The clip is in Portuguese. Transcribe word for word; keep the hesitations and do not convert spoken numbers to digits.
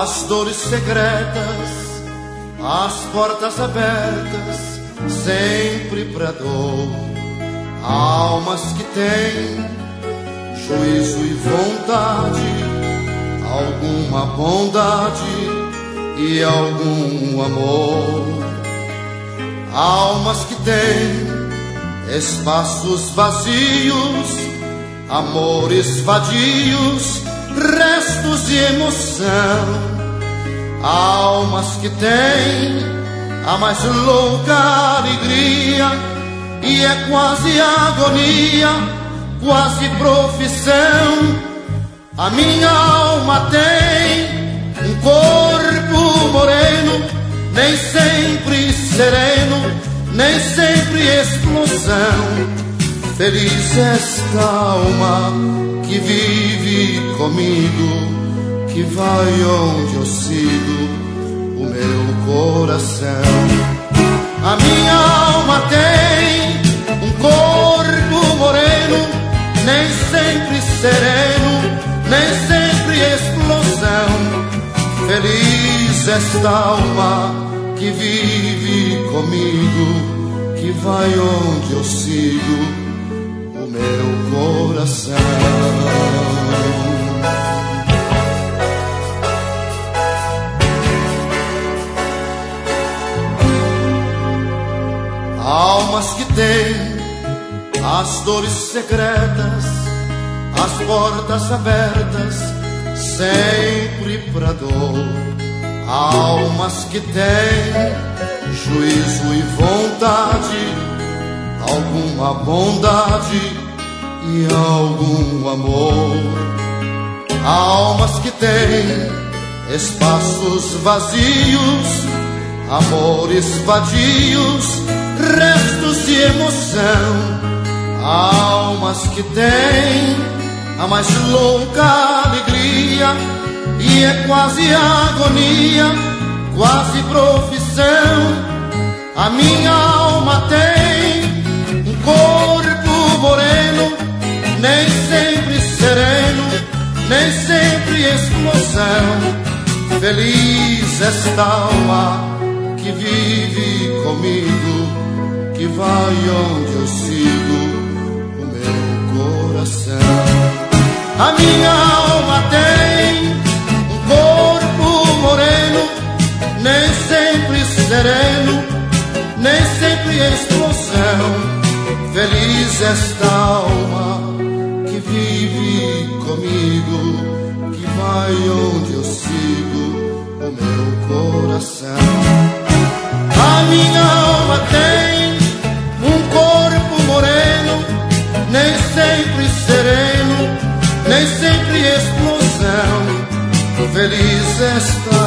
as dores secretas, as portas abertas, sempre pra dor. Almas que têm juízo e vontade, alguma bondade e algum amor. Almas que têm espaços vazios, amores vadios, restos de emoção. Almas que têm a mais louca alegria, e é quase agonia, quase profissão. A minha alma tem um corpo moreno, nem sempre sereno, nem sempre explosão. Feliz esta alma que vive comigo, que vai onde eu sigo o meu coração. A minha alma tem um corpo moreno, nem sempre sereno, nem sempre explosão. Feliz esta alma que vive comigo, que vai onde eu sigo o meu coração. Almas que têm as dores secretas, as portas abertas, sempre pra dor. Almas que têm juízo e vontade, alguma bondade e algum amor. Almas que têm espaços vazios, amores vadios, restos de emoção. Almas que têm a mais louca alegria, e é quase agonia, quase profissão. A minha alma tem um corpo moreno, nem sempre sereno, nem sempre explosão. Feliz esta alma que vive comigo, que vai onde eu sigo o meu coração. A minha alma tem um corpo moreno, nem sempre sereno, nem sempre explosão. Feliz esta alma que vive comigo, que vai onde eu sigo o meu coração. A minha alma tem um corpo moreno, nem sempre sereno, nem sempre explosão. Feliz esta